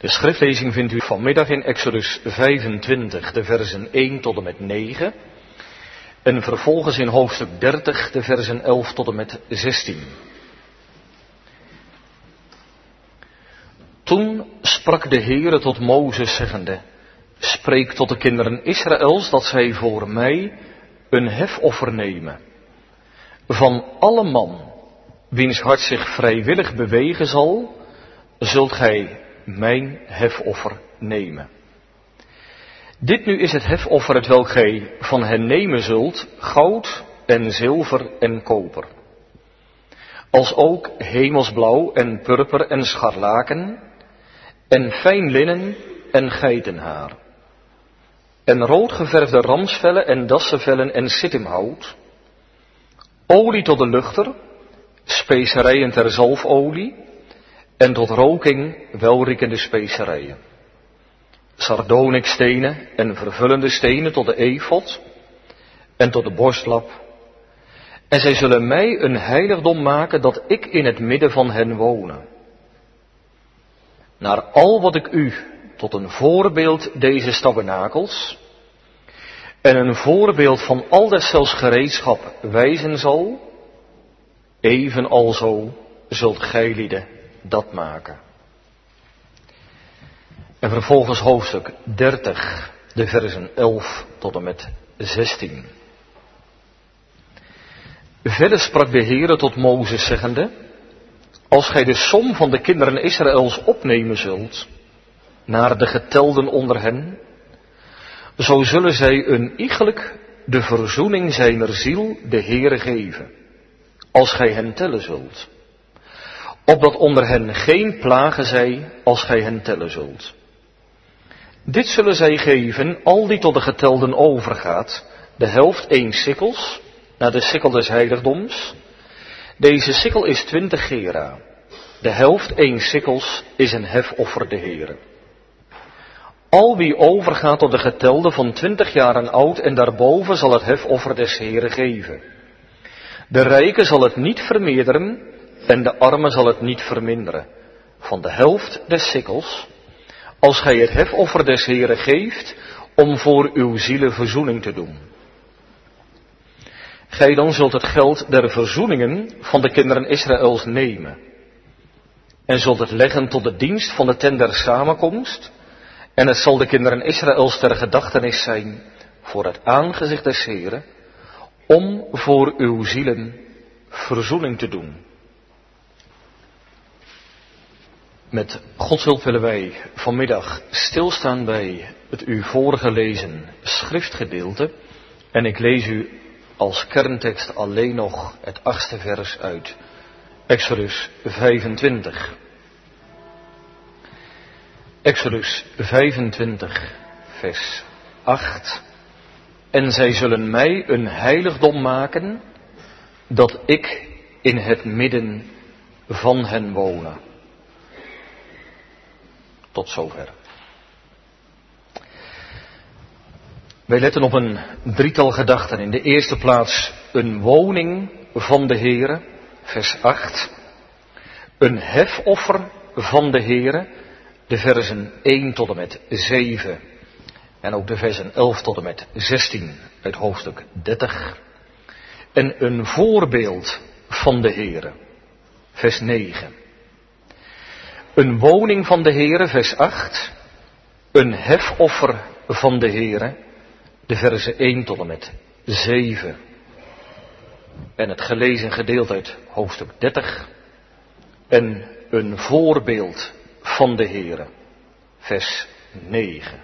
De schriftlezing vindt u vanmiddag in Exodus 25, de versen 1 tot en met 9. En vervolgens in hoofdstuk 30, de versen 11 tot en met 16. Toen sprak de Heere tot Mozes zeggende: spreek tot de kinderen Israëls dat zij voor mij een hefoffer nemen. Van alle man, wiens hart zich vrijwillig bewegen zal, zult gij mijn hefoffer nemen. Dit nu is het hefoffer hetwelk gij van hen nemen zult, goud en zilver en koper. Als ook hemelsblauw en purper en scharlaken en fijn linnen en geitenhaar. En rood geverfde ramsvellen en dassenvellen en sittimhout. Olie tot de luchter, specerijen ter zalfolie en tot roking welriekende specerijen. Sardonikstenen en vervullende stenen tot de efod en tot de borstlap. En zij zullen mij een heiligdom maken dat ik in het midden van hen wonen. Naar al wat ik u tot een voorbeeld deze tabernakels en een voorbeeld van al deszelfs gereedschap wijzen zal, even alzo zult gijlieden dat maken. En vervolgens hoofdstuk 30, de versen 11 tot en met 16. Verder sprak de Heere tot Mozes zeggende: als gij de som van de kinderen Israëls opnemen zult, naar de getelden onder hen, zo zullen zij een iegelijk de verzoening zijner ziel de Heere geven, als gij hen tellen zult. Opdat onder hen geen plagen zij, als gij hen tellen zult. Dit zullen zij geven, al die tot de getelden overgaat, de helft 1 sikkels, naar de sikkel des heiligdoms. Deze sikkel is 20 gera. De helft 1 sikkels is een hefoffer de Heere. Al wie overgaat tot de getelde van 20 jaren oud en daarboven zal het hefoffer des Heere geven. De rijke zal het niet vermeerderen en de arme zal het niet verminderen. Van de helft des sikkels, als gij het hefoffer des Heere geeft, om voor uw zielen verzoening te doen. Gij dan zult het geld der verzoeningen van de kinderen Israëls nemen. En zult het leggen tot de dienst van de tent der samenkomst. En het zal de kinderen Israëls ter gedachtenis zijn voor het aangezicht des Heeren, om voor uw zielen verzoening te doen. Met Gods hulp willen wij vanmiddag stilstaan bij het u voorgelezen schriftgedeelte. En ik lees u als kerntekst alleen nog het 8e vers uit Exodus 25. Exodus 25, vers 8. En zij zullen mij een heiligdom maken, dat ik in het midden van hen wonen. Tot zover. Wij letten op een drietal gedachten. In de eerste plaats een woning van de Heere, vers 8. Een hefoffer van de Heere, de versen 1 tot en met 7. En ook de versen 11 tot en met 16 uit hoofdstuk 30. En een voorbeeld van de Heere, vers 9. Een woning van de Heere, vers 8. Een hefoffer van de Heere, de versen 1 tot en met 7. En het gelezen gedeelte uit hoofdstuk 30. En een voorbeeld van de Heere, vers 9.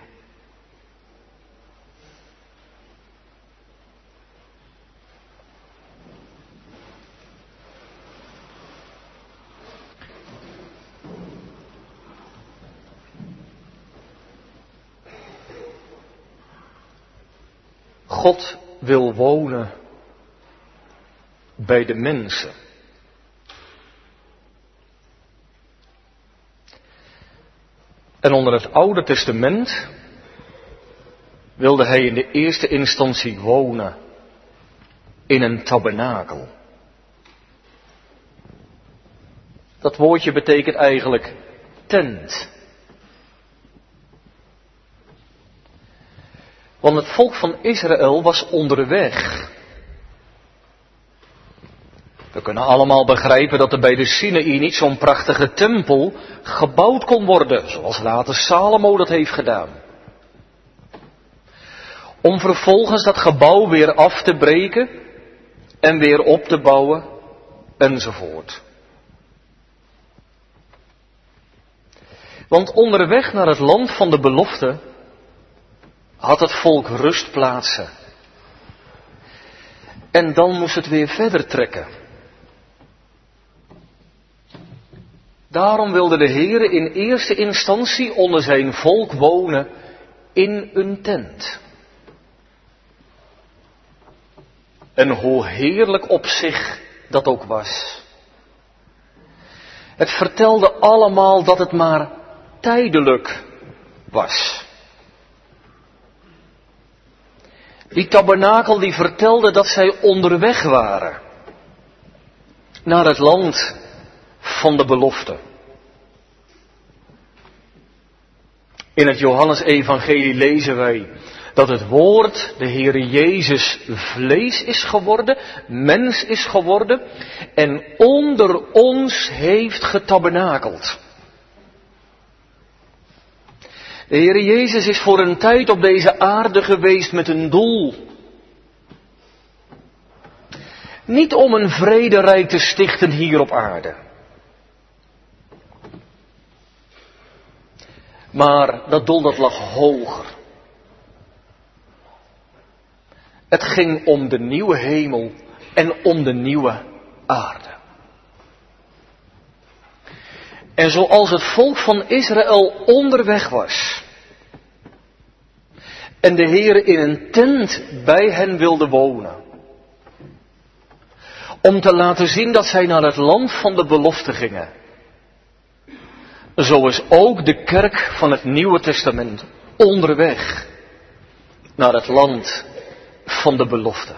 God wil wonen bij de mensen. En onder het Oude Testament wilde hij in de eerste instantie wonen in een tabernakel. Dat woordje betekent eigenlijk tent. Want het volk van Israël was onderweg. We kunnen allemaal begrijpen dat er bij de Sinaï niet zo'n prachtige tempel gebouwd kon worden, zoals later Salomo dat heeft gedaan. Om vervolgens dat gebouw weer af te breken en weer op te bouwen enzovoort. Want onderweg naar het land van de belofte had het volk rustplaatsen. En dan moest het weer verder trekken. Daarom wilde de Heere in eerste instantie onder zijn volk wonen in een tent. En hoe heerlijk op zich dat ook was. Het vertelde allemaal dat het maar tijdelijk was. Die tabernakel die vertelde dat zij onderweg waren naar het land van de belofte. In het Johannesevangelie lezen wij dat het woord, de Heere Jezus, vlees is geworden, mens is geworden en onder ons heeft getabernakeld. De Heere Jezus is voor een tijd op deze aarde geweest met een doel. Niet om een vrederijk te stichten hier op aarde. Maar dat doel dat lag hoger. Het ging om de nieuwe hemel en om de nieuwe aarde. En zoals het volk van Israël onderweg was en de Heere in een tent bij hen wilde wonen, om te laten zien dat zij naar het land van de belofte gingen, zo is ook de kerk van het Nieuwe Testament onderweg naar het land van de belofte.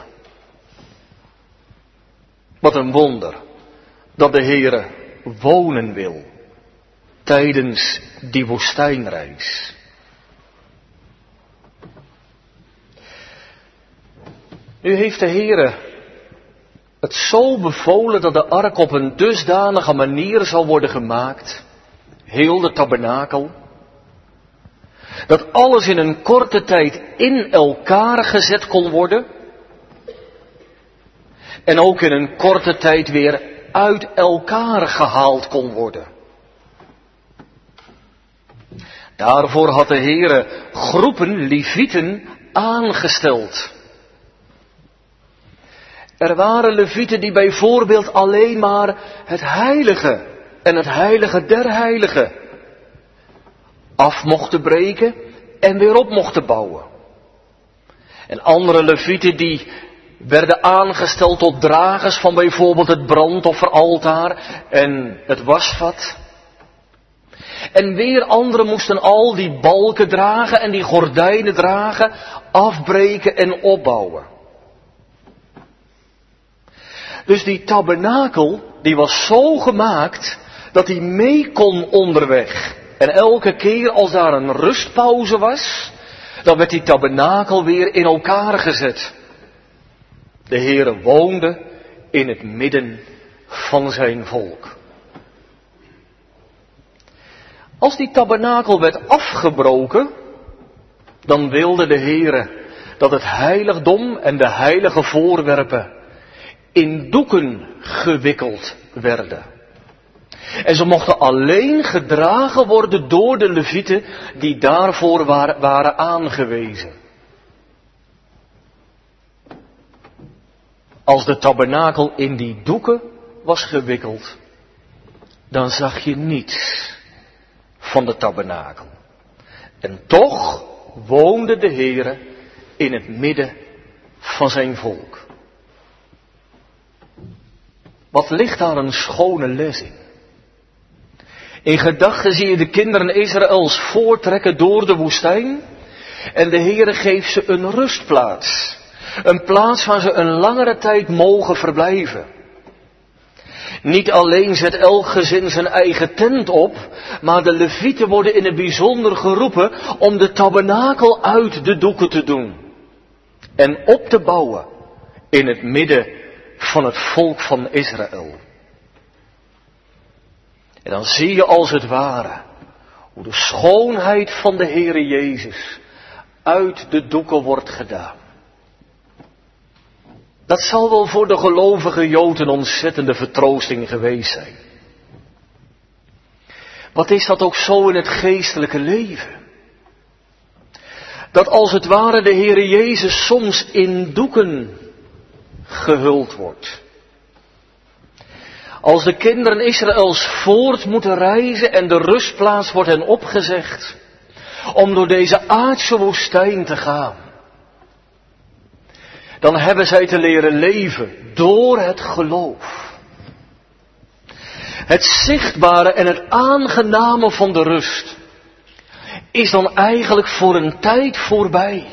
Wat een wonder dat de Heere wonen wil tijdens die woestijnreis. Nu heeft de Heere het zo bevolen dat de ark op een dusdanige manier zal worden gemaakt, heel de tabernakel, dat alles in een korte tijd in elkaar gezet kon worden en ook in een korte tijd weer uit elkaar gehaald kon worden. Daarvoor had de Heere groepen levieten aangesteld. Er waren levieten die bijvoorbeeld alleen maar het heilige en het heilige der heiligen af mochten breken en weer op mochten bouwen. En andere levieten die werden aangesteld tot dragers van bijvoorbeeld het brandofferaltaar en het wasvat. En weer anderen moesten al die balken dragen en die gordijnen dragen, afbreken en opbouwen. Dus die tabernakel, die was zo gemaakt dat hij mee kon onderweg. En elke keer als daar een rustpauze was, dan werd die tabernakel weer in elkaar gezet. De Heere woonde in het midden van zijn volk. Als die tabernakel werd afgebroken, dan wilde de Heere dat het heiligdom en de heilige voorwerpen in doeken gewikkeld werden. En ze mochten alleen gedragen worden door de levieten die daarvoor waren aangewezen. Als de tabernakel in die doeken was gewikkeld, dan zag je niets van de tabernakel. En toch woonde de Heere in het midden van zijn volk. Wat ligt daar een schone les in? In gedachten zie je de kinderen Israëls voortrekken door de woestijn en de Heere geeft ze een rustplaats. Een plaats waar ze een langere tijd mogen verblijven. Niet alleen zet elk gezin zijn eigen tent op, maar de levieten worden in het bijzonder geroepen om de tabernakel uit de doeken te doen. En op te bouwen in het midden van het volk van Israël. En dan zie je als het ware hoe de schoonheid van de Heere Jezus uit de doeken wordt gedaan. Dat zal wel voor de gelovige Jood een ontzettende vertroosting geweest zijn. Wat is dat ook zo in het geestelijke leven? Dat als het ware de Heere Jezus soms in doeken gehuld wordt. Als de kinderen Israëls voort moeten reizen en de rustplaats wordt hen opgezegd om door deze aardse woestijn te gaan. Dan hebben zij te leren leven door het geloof. Het zichtbare en het aangename van de rust is dan eigenlijk voor een tijd voorbij.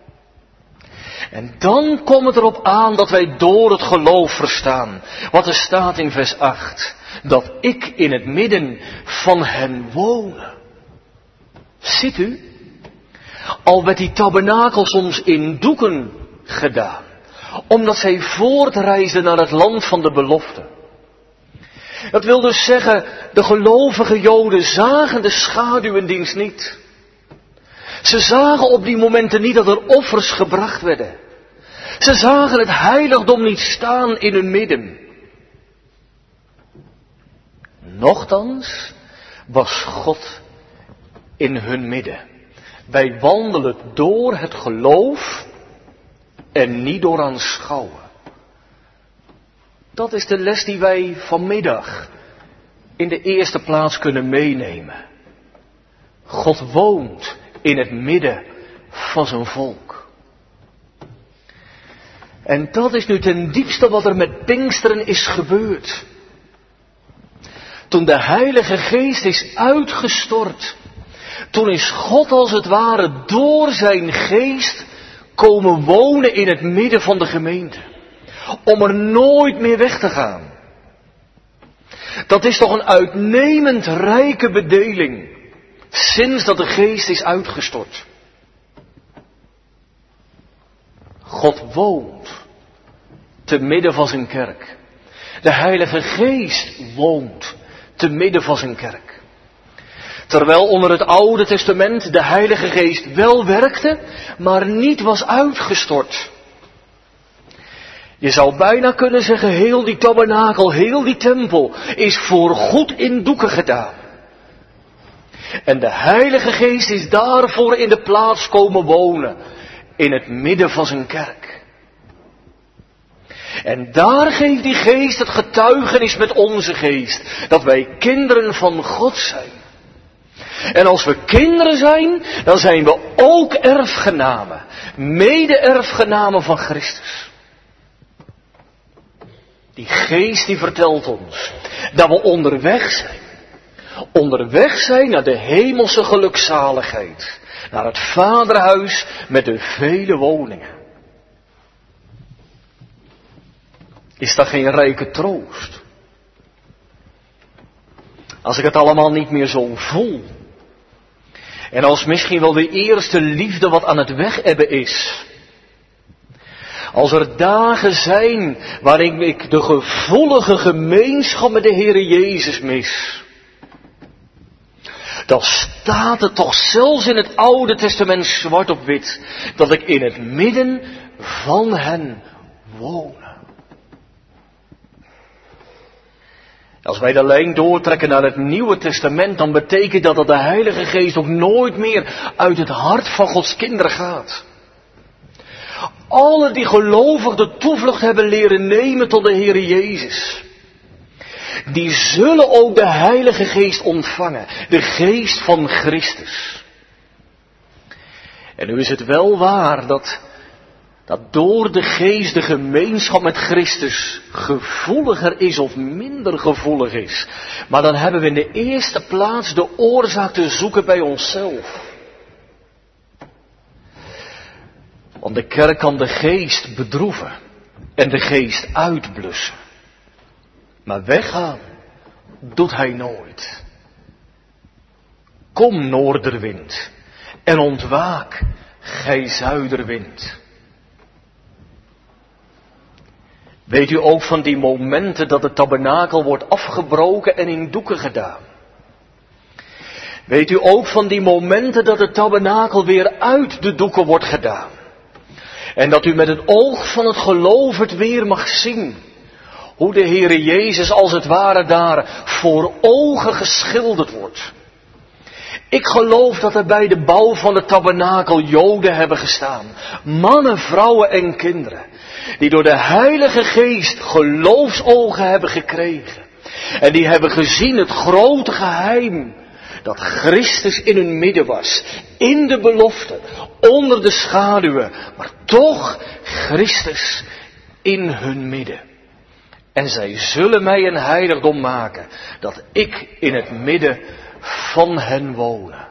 En dan komt het erop aan dat wij door het geloof verstaan. Wat er staat in vers 8. Dat ik in het midden van hen woon. Ziet u? Al werd die tabernakel soms in doeken gedaan. Omdat zij voortreisden naar het land van de belofte. Dat wil dus zeggen, de gelovige Joden zagen de schaduwendienst niet. Ze zagen op die momenten niet dat er offers gebracht werden. Ze zagen het heiligdom niet staan in hun midden. Nochtans was God in hun midden. Wij wandelen door het geloof en niet door aanschouwen. Dat is de les die wij vanmiddag in de eerste plaats kunnen meenemen. God woont in het midden van zijn volk. En dat is nu ten diepste wat er met Pinksteren is gebeurd. Toen de Heilige Geest is uitgestort, toen is God als het ware door zijn geest komen wonen in het midden van de gemeente. Om er nooit meer weg te gaan. Dat is toch een uitnemend rijke bedeling. Sinds dat de geest is uitgestort. God woont te midden van zijn kerk. De Heilige Geest woont te midden van zijn kerk. Terwijl onder het Oude Testament de Heilige Geest wel werkte, maar niet was uitgestort. Je zou bijna kunnen zeggen, heel die tabernakel, heel die tempel is voorgoed in doeken gedaan. En de Heilige Geest is daarvoor in de plaats komen wonen, in het midden van zijn kerk. En daar geeft die Geest het getuigenis met onze geest, dat wij kinderen van God zijn. En als we kinderen zijn, dan zijn we ook erfgenamen, mede-erfgenamen van Christus. Die Geest die vertelt ons dat we onderweg zijn. Onderweg zijn naar de hemelse gelukzaligheid. Naar het vaderhuis met de vele woningen. Is dat geen rijke troost? Als ik het allemaal niet meer zo voel. En als misschien wel de eerste liefde wat aan het wegebben is. Als er dagen zijn waarin ik de gevoelige gemeenschap met de Heere Jezus mis. Dan staat het toch zelfs in het Oude Testament zwart op wit. Dat ik in het midden van hen woon. Als wij de lijn doortrekken naar het Nieuwe Testament, dan betekent dat de Heilige Geest ook nooit meer uit het hart van Gods kinderen gaat. Alle die gelovig de toevlucht hebben leren nemen tot de Heere Jezus, die zullen ook de Heilige Geest ontvangen, de Geest van Christus. En nu is het wel waar dat door de Geest de gemeenschap met Christus gevoeliger is of minder gevoelig is. Maar dan hebben we in de eerste plaats de oorzaak te zoeken bij onszelf. Want de kerk kan de Geest bedroeven en de Geest uitblussen. Maar weggaan doet hij nooit. Kom, noorderwind, en ontwaak, gij zuiderwind. Weet u ook van die momenten dat het tabernakel wordt afgebroken en in doeken gedaan? Weet u ook van die momenten dat het tabernakel weer uit de doeken wordt gedaan? En dat u met het oog van het geloof het weer mag zien. Hoe de Heere Jezus als het ware daar voor ogen geschilderd wordt. Ik geloof dat er bij de bouw van het tabernakel Joden hebben gestaan. Mannen, vrouwen en kinderen. Die door de Heilige Geest geloofsogen hebben gekregen. En die hebben gezien het grote geheim. Dat Christus in hun midden was. In de belofte. Onder de schaduwen. Maar toch Christus in hun midden. En zij zullen mij een heiligdom maken. Dat ik in het midden van hen wonen.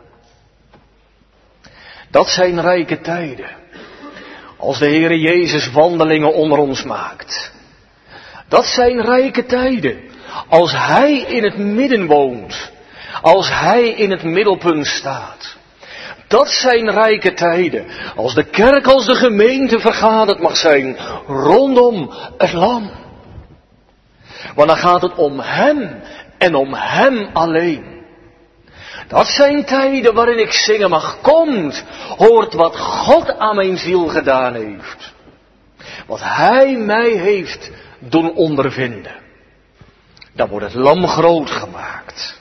Dat zijn rijke tijden. Als de Heere Jezus wandelingen onder ons maakt. Dat zijn rijke tijden. Als Hij in het midden woont. Als Hij in het middelpunt staat. Dat zijn rijke tijden. Als de kerk, als de gemeente vergaderd mag zijn. Rondom het lam. Want dan gaat het om Hem. En om Hem alleen. Dat zijn tijden waarin ik zingen mag. Komt, hoort wat God aan mijn ziel gedaan heeft. Wat Hij mij heeft doen ondervinden. Dan wordt het lam groot gemaakt.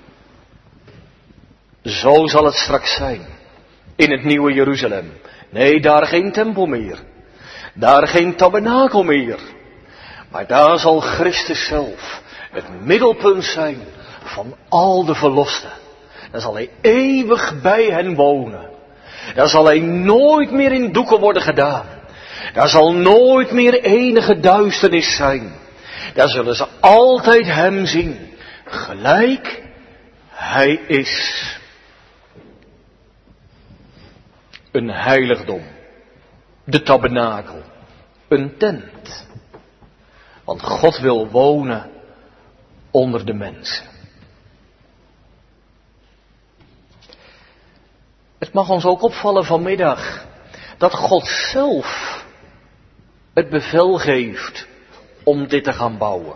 Zo zal het straks zijn. In het nieuwe Jeruzalem. Nee, daar geen tempel meer. Daar geen tabernakel meer. Maar daar zal Christus zelf het middelpunt zijn van al de verlosten. Dan zal Hij eeuwig bij hen wonen. Daar zal Hij nooit meer in doeken worden gedaan. Daar zal nooit meer enige duisternis zijn. Daar zullen ze altijd Hem zien. Gelijk Hij is. Een heiligdom. De tabernakel. Een tent. Want God wil wonen onder de mensen. Het mag ons ook opvallen vanmiddag dat God zelf het bevel geeft om dit te gaan bouwen.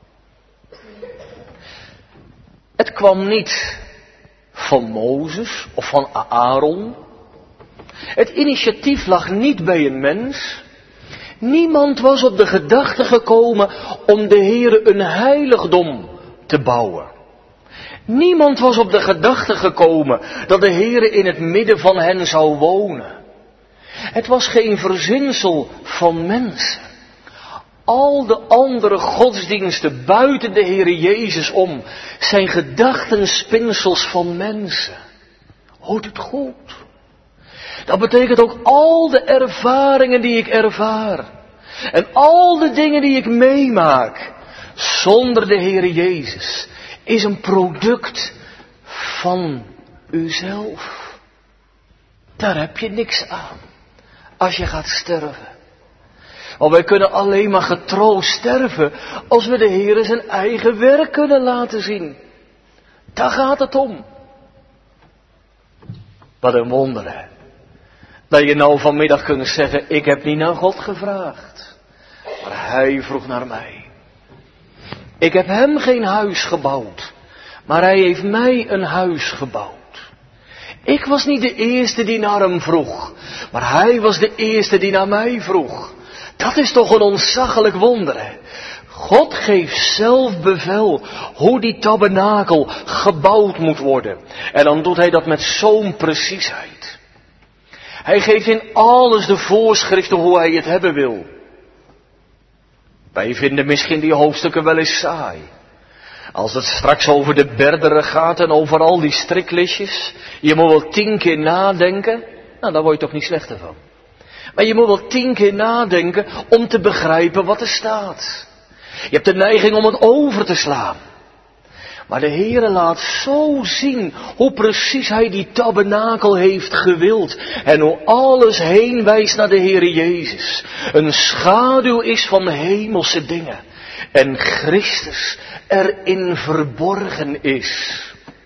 Het kwam niet van Mozes of van Aaron. Het initiatief lag niet bij een mens. Niemand was op de gedachte gekomen om de Heere een heiligdom te bouwen. Niemand was op de gedachte gekomen dat de Heere in het midden van hen zou wonen. Het was geen verzinsel van mensen. Al de andere godsdiensten buiten de Heere Jezus om zijn gedachtenspinsels van mensen. Hoort het goed? Dat betekent ook al de ervaringen die ik ervaar. En al de dingen die ik meemaak. Zonder de Heere Jezus. Is een product van uzelf. Daar heb je niks aan. Als je gaat sterven. Want wij kunnen alleen maar getroost sterven. Als we de Heere zijn eigen werk kunnen laten zien. Daar gaat het om. Wat een wonder, hè. Dat je nou vanmiddag kunt zeggen, ik heb niet naar God gevraagd. Maar Hij vroeg naar mij. Ik heb Hem geen huis gebouwd. Maar Hij heeft mij een huis gebouwd. Ik was niet de eerste die naar Hem vroeg. Maar Hij was de eerste die naar mij vroeg. Dat is toch een ontzaglijk wonder, hè? God geeft zelf bevel hoe die tabernakel gebouwd moet worden. En dan doet Hij dat met zo'n preciesheid. Hij geeft in alles de voorschriften hoe Hij het hebben wil. Wij vinden misschien die hoofdstukken wel eens saai. Als het straks over de berderen gaat en over al die striklistjes. Je moet wel 10 keer nadenken. Nou, daar word je toch niet slechter van. Maar je moet wel 10 keer nadenken om te begrijpen wat er staat. Je hebt de neiging om het over te slaan. Maar de Heere laat zo zien hoe precies Hij die tabernakel heeft gewild. En hoe alles heen wijst naar de Heere Jezus. Een schaduw is van hemelse dingen. en Christus erin verborgen is.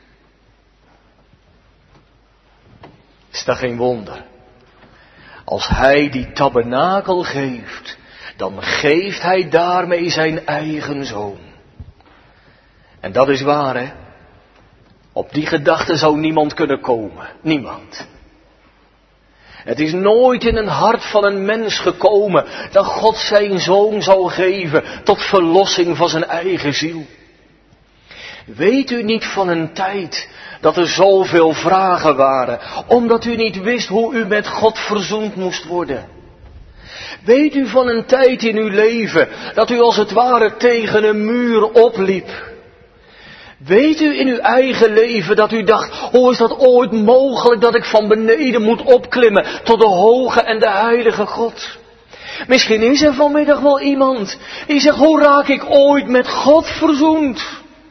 Is dat geen wonder? Als hij die tabernakel geeft, dan geeft hij daarmee zijn eigen zoon. En dat is waar, hè? Op die gedachte zou niemand kunnen komen. Niemand. Het is nooit in een hart van een mens gekomen dat God zijn zoon zou geven tot verlossing van zijn eigen ziel. Weet u niet van een tijd dat er zoveel vragen waren, omdat u niet wist hoe u met God verzoend moest worden? Weet u van een tijd in uw leven dat u als het ware tegen een muur opliep? Weet u in uw eigen leven dat u dacht, hoe is dat ooit mogelijk dat ik van beneden moet opklimmen tot de hoge en de heilige God? Misschien is er vanmiddag wel iemand die zegt, hoe raak ik ooit met God verzoend?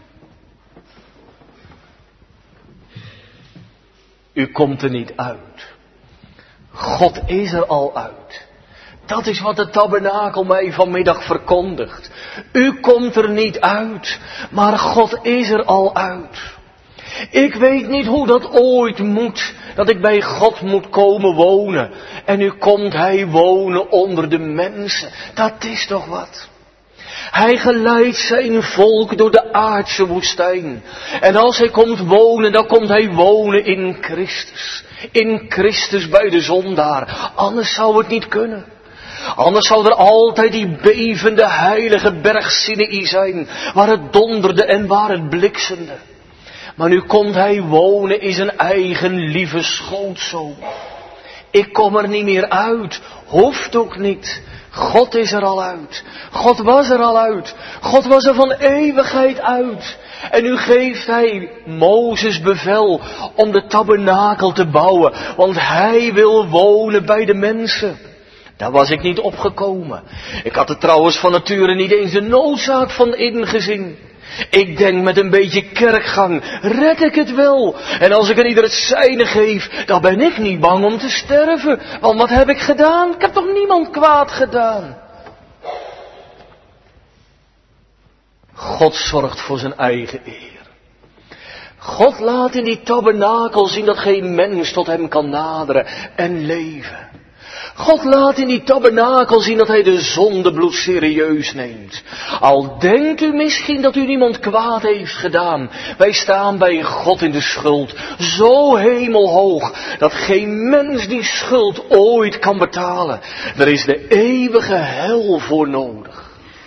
U komt er niet uit. God is er al uit. Dat is wat de tabernakel mij vanmiddag verkondigt. U komt er niet uit, maar God is er al uit. Ik weet niet hoe dat ooit moet, dat ik bij God moet komen wonen. En nu komt Hij wonen onder de mensen. Dat is toch wat? Hij geleidt zijn volk door de aardse woestijn. En als hij komt wonen, dan komt hij wonen in Christus. In Christus bij de zondaar. Anders zou het niet kunnen. Anders zou er altijd die bevende heilige berg Sinaï zijn, waar het donderde en waar het bliksemde. Maar nu komt hij wonen in zijn eigen lieve schootzoon. Ik kom er niet meer uit, hoeft ook niet. God is er al uit. God was er al uit. God was er van eeuwigheid uit. En nu geeft hij Mozes bevel om de tabernakel te bouwen, want hij wil wonen bij de mensen. Daar was ik niet opgekomen. Ik had er trouwens van nature niet eens de noodzaak van ingezien. Ik denk met een beetje kerkgang red ik het wel. En als ik er ieder het zijne geef, dan ben ik niet bang om te sterven. Want wat heb ik gedaan? Ik heb toch niemand kwaad gedaan? God zorgt voor zijn eigen eer. God laat in die tabernakel zien dat geen mens tot hem kan naderen en leven. God laat in die tabernakel zien dat hij de zondebloed serieus neemt. Al denkt u misschien dat u niemand kwaad heeft gedaan. Wij staan bij God in de schuld. Zo hemelhoog dat geen mens die schuld ooit kan betalen. Er is de eeuwige hel voor nodig.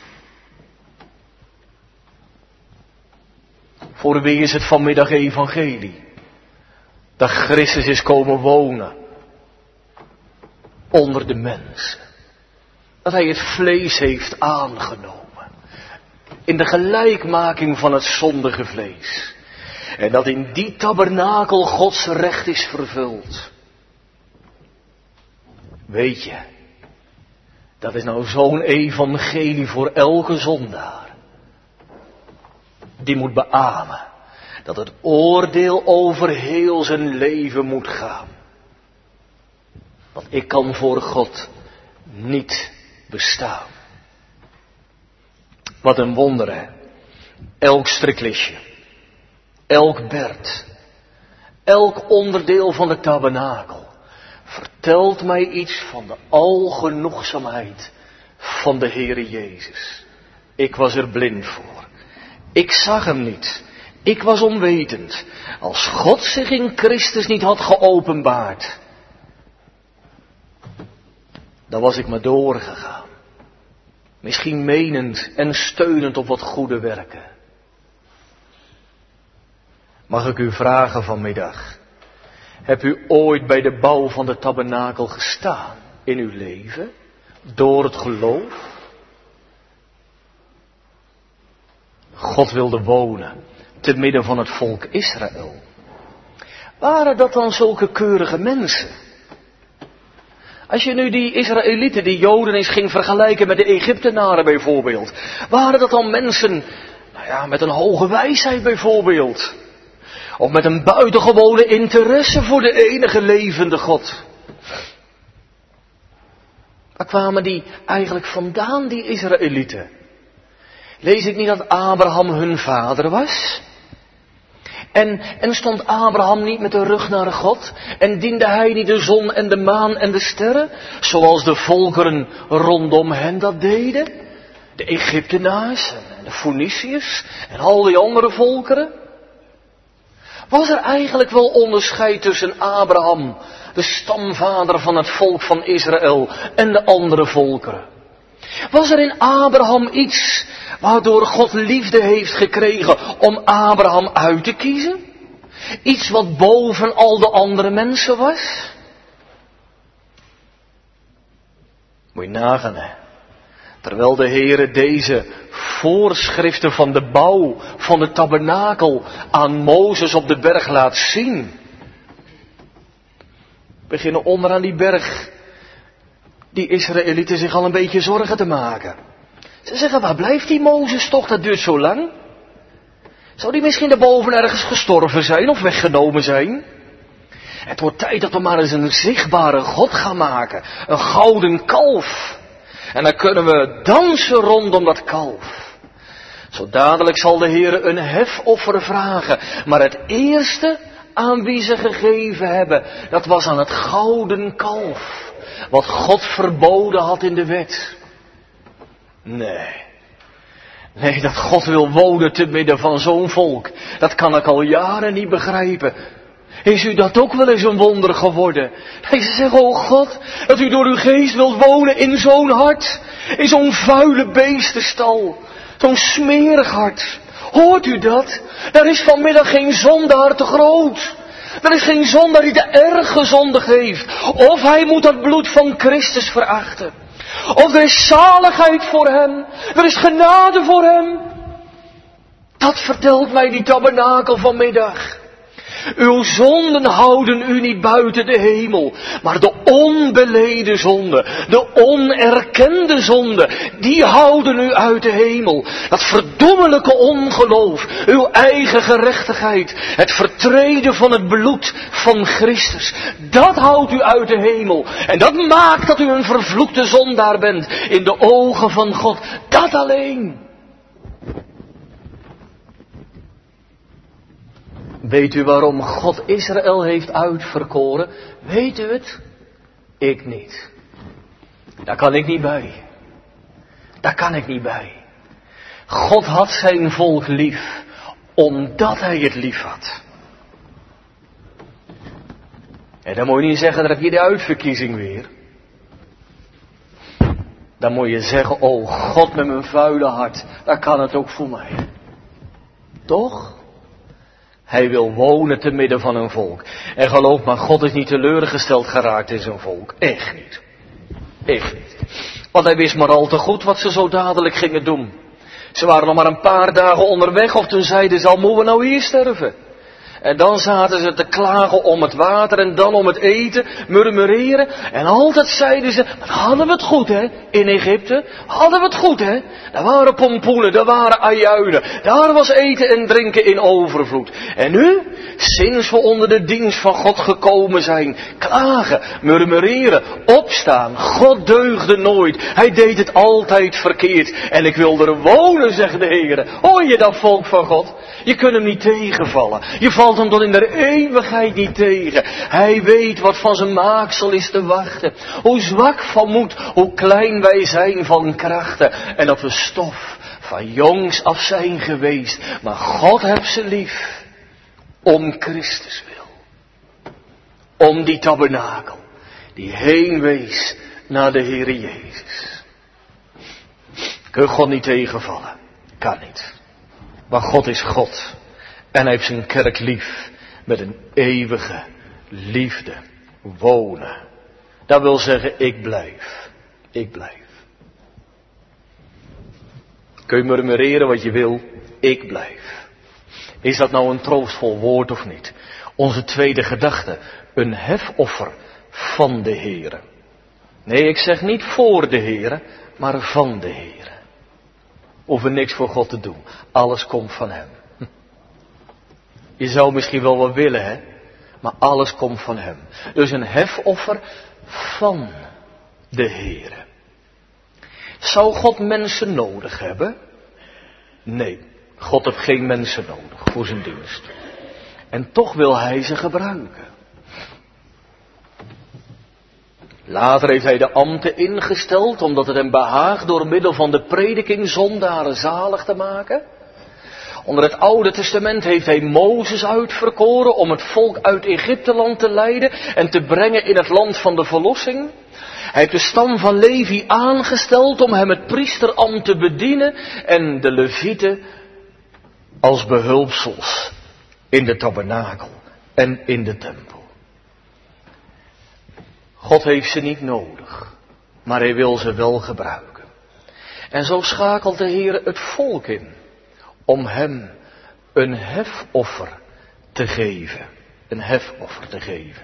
Voor wie is het vanmiddag evangelie? Dat Christus is komen wonen onder de mensen. Dat hij het vlees heeft aangenomen. In de gelijkmaking van het zondige vlees. En dat in die tabernakel Gods recht is vervuld. Weet je, dat is nou zo'n evangelie voor elke zondaar. Die moet beamen dat het oordeel over heel zijn leven moet gaan. Want ik kan voor God niet bestaan. Wat een wonder, hè. Elk striklistje, elk berd, elk onderdeel van de tabernakel vertelt mij iets van de algenoegzaamheid van de Heere Jezus. Ik was er blind voor. Ik zag hem niet. Ik was onwetend. Als God zich in Christus niet had geopenbaard, dan was ik maar doorgegaan. Misschien menend en steunend op wat goede werken. Mag ik u vragen vanmiddag, hebt u ooit bij de bouw van de tabernakel gestaan in uw leven? Door het geloof? God wilde wonen te midden van het volk Israël. Waren dat dan zulke keurige mensen? Als je nu die Israëlieten, die Joden eens ging vergelijken met de Egyptenaren bijvoorbeeld. Waren dat dan mensen, met een hoge wijsheid bijvoorbeeld? Of met een buitengewone interesse voor de enige levende God? Waar kwamen die eigenlijk vandaan, die Israëlieten? Lees ik niet dat Abraham hun vader was? En stond Abraham niet met de rug naar God? En diende hij niet de zon en de maan en de sterren? Zoals de volkeren rondom hen dat deden? De Egyptenaars en de Phoeniciërs en al die andere volkeren? Was er eigenlijk wel onderscheid tussen Abraham, de stamvader van het volk van Israël, en de andere volkeren? Was er in Abraham iets waardoor God liefde heeft gekregen om Abraham uit te kiezen? Iets wat boven al de andere mensen was? Moet je nagaan, hè. Terwijl de Heere deze voorschriften van de bouw van de tabernakel aan Mozes op de berg laat zien. Beginnen onderaan die berg die Israëlieten zich al een beetje zorgen te maken. Ze zeggen, waar blijft die Mozes toch, dat duurt zo lang? Zou die misschien daarboven ergens gestorven zijn of weggenomen zijn? Het wordt tijd dat we maar eens een zichtbare God gaan maken. Een gouden kalf. En dan kunnen we dansen rondom dat kalf. Zo dadelijk zal de Heer een hefoffer vragen. Maar het eerste aan wie ze gegeven hebben, dat was aan het gouden kalf. Wat God verboden had in de wet. Nee, dat God wil wonen te midden van zo'n volk. Dat kan ik al jaren niet begrijpen. Is u dat ook wel eens een wonder geworden? Hij zegt, oh God, dat u door uw geest wilt wonen in zo'n hart. In zo'n vuile beestenstal. Zo'n smerig hart. Hoort u dat? Daar is vanmiddag geen zondaar te groot. Er is geen zondaar die te erg gezondigd heeft. Of hij moet het bloed van Christus verachten. Of er is zaligheid voor hem. Er is genade voor hem. Dat vertelt mij die tabernakel vanmiddag. Uw zonden houden u niet buiten de hemel, maar de onbeleden zonden, de onerkende zonden, die houden u uit de hemel. Dat verdommelijke ongeloof, uw eigen gerechtigheid, het vertreden van het bloed van Christus, dat houdt u uit de hemel. En dat maakt dat u een vervloekte zondaar bent in de ogen van God. Dat alleen. Weet u waarom God Israël heeft uitverkoren? Weet u het? Ik niet. Daar kan ik niet bij. Daar kan ik niet bij. God had zijn volk lief, omdat hij het lief had. En dan moet je niet zeggen, dan heb je de uitverkiezing weer. Dan moet je zeggen, oh God met mijn vuile hart, daar kan het ook voor mij. Toch? Hij wil wonen te midden van een volk. En geloof maar, God is niet teleurgesteld geraakt in zijn volk. Echt niet. Echt niet. Want hij wist maar al te goed wat ze zo dadelijk gingen doen. Ze waren nog maar een paar dagen onderweg of toen zeiden ze al, moeten we nou hier sterven? En dan zaten ze te klagen om het water en dan om het eten, murmureren. En altijd zeiden ze, maar hadden we het goed hè, in Egypte? Hadden we het goed hè? Daar waren pompoenen, daar waren ajuinen. Daar was eten en drinken in overvloed. En nu, sinds we onder de dienst van God gekomen zijn, klagen, murmureren, opstaan. God deugde nooit. Hij deed het altijd verkeerd. En ik wil er wonen, zegt de Heer. Hoor je dat volk van God? Je kunt hem niet tegenvallen. Je valt hem tot in de eeuwigheid niet tegen. Hij weet wat van zijn maaksel is te wachten. Hoe zwak van moed, hoe klein wij zijn van krachten. En dat we stof van jongs af zijn geweest. Maar God heeft ze lief. Om Christus wil. Om die tabernakel. Die heen wees naar de Heere Jezus. Kun je God niet tegenvallen. Kan niet. Maar God is God. En hij heeft zijn kerk lief. Met een eeuwige liefde. Wonen. Dat wil zeggen, ik blijf. Ik blijf. Kun je murmureren wat je wil. Ik blijf. Is dat nou een troostvol woord of niet? Onze tweede gedachte. Een hefoffer van de Heere. Nee, ik zeg niet voor de Heere. Maar van de Heere. Hoeven niks voor God te doen. Alles komt van hem. Je zou misschien wel wat willen, hè? Maar alles komt van hem. Dus een hefoffer van de Heere. Zou God mensen nodig hebben? Nee, God heeft geen mensen nodig voor zijn dienst. En toch wil hij ze gebruiken. Later heeft hij de ambten ingesteld, omdat het hem behaagt door middel van de prediking zondaren zalig te maken. Onder het Oude Testament heeft hij Mozes uitverkoren om het volk uit Egypteland te leiden en te brengen in het land van de verlossing. Hij heeft de stam van Levi aangesteld om hem het priesterambt te bedienen en de Levieten als behulpsels in de tabernakel en in de tempel. God heeft ze niet nodig, maar hij wil ze wel gebruiken. En zo schakelt de Heer het volk in om hem een hefoffer te geven. Een hefoffer te geven.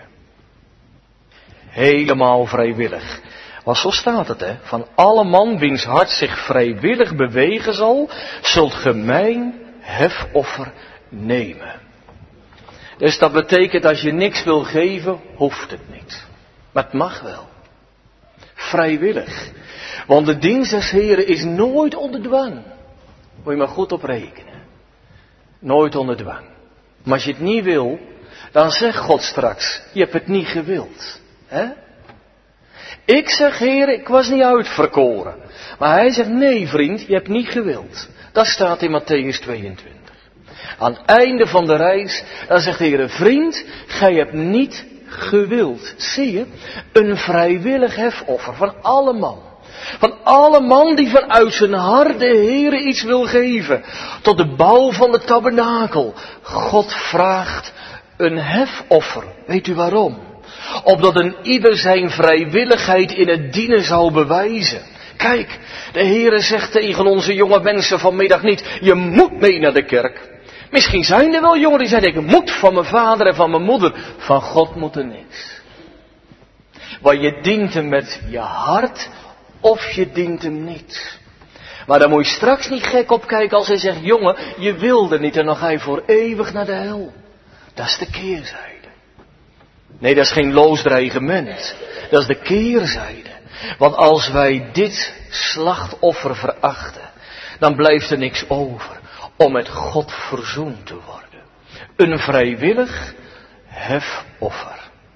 Helemaal vrijwillig. Want zo staat het, hè. Van alle man wiens hart zich vrijwillig bewegen zal, zult ge mijn hefoffer nemen. Dus dat betekent als je niks wil geven, hoeft het niet. Maar het mag wel. Vrijwillig. Want de dienst des Heren is nooit onder dwang. Moet je maar goed op rekenen. Nooit onder dwang. Maar als je het niet wil, dan zegt God straks, je hebt het niet gewild. Hè? Ik zeg, Heer, ik was niet uitverkoren. Maar hij zegt, nee vriend, je hebt niet gewild. Dat staat in Mattheüs 22. Aan het einde van de reis, dan zegt de Heer, vriend, gij hebt niet gewild. Zie je, een vrijwillig hefoffer van alle man. Van alle man die vanuit zijn hart de Heere iets wil geven. Tot de bouw van de tabernakel. God vraagt een hefoffer. Weet u waarom? Opdat een ieder zijn vrijwilligheid in het dienen zou bewijzen. Kijk, de Heere zegt tegen onze jonge mensen vanmiddag niet, je moet mee naar de kerk. Misschien zijn er wel jongeren die zeggen, ik moet van mijn vader en van mijn moeder. Van God moet er niks. Want je dient hem met je hart of je dient hem niet. Maar dan moet je straks niet gek opkijken als hij zegt, jongen, je wilde niet en dan ga je voor eeuwig naar de hel. Dat is de keerzijde. Nee, dat is geen loos dreigement. Dat is de keerzijde. Want als wij dit slachtoffer verachten, dan blijft er niks over om met God verzoend te worden. Een vrijwillig hefoffer.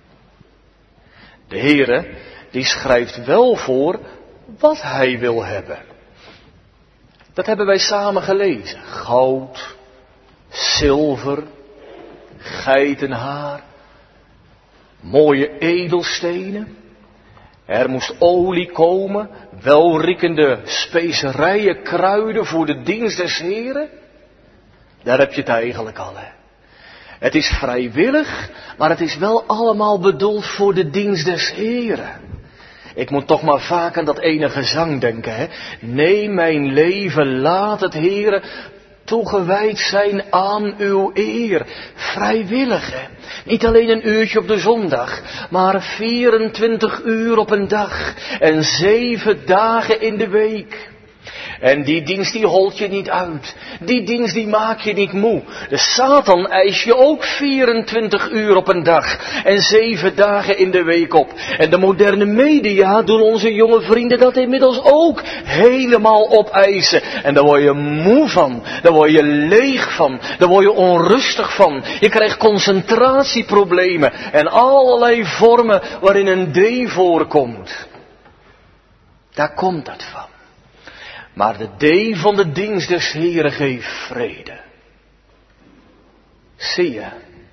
De Heere, die schrijft wel voor wat hij wil hebben. Dat hebben wij samen gelezen. Goud, zilver, geitenhaar, mooie edelstenen. Er moest olie komen, welriekende specerijen, kruiden voor de dienst des Heren. Daar heb je het eigenlijk al, hè. Het is vrijwillig, maar het is wel allemaal bedoeld voor de dienst des Heren. Ik moet toch maar vaak aan dat ene gezang denken, hè. Nee, mijn leven, laat het Heren toegewijd zijn aan uw eer. Vrijwillig, hè. Niet alleen een uurtje op de zondag, maar 24 uur op een dag en 7 dagen in de week. En die dienst die holt je niet uit. Die dienst die maak je niet moe. De Satan eist je ook 24 uur op een dag en 7 dagen in de week op. En de moderne media doen onze jonge vrienden dat inmiddels ook helemaal opeisen. En daar word je moe van. Daar word je leeg van. Daar word je onrustig van. Je krijgt concentratieproblemen en allerlei vormen waarin een D voorkomt. Daar komt dat van. Maar de D van de dienst des Heren geeft vrede. Zie je,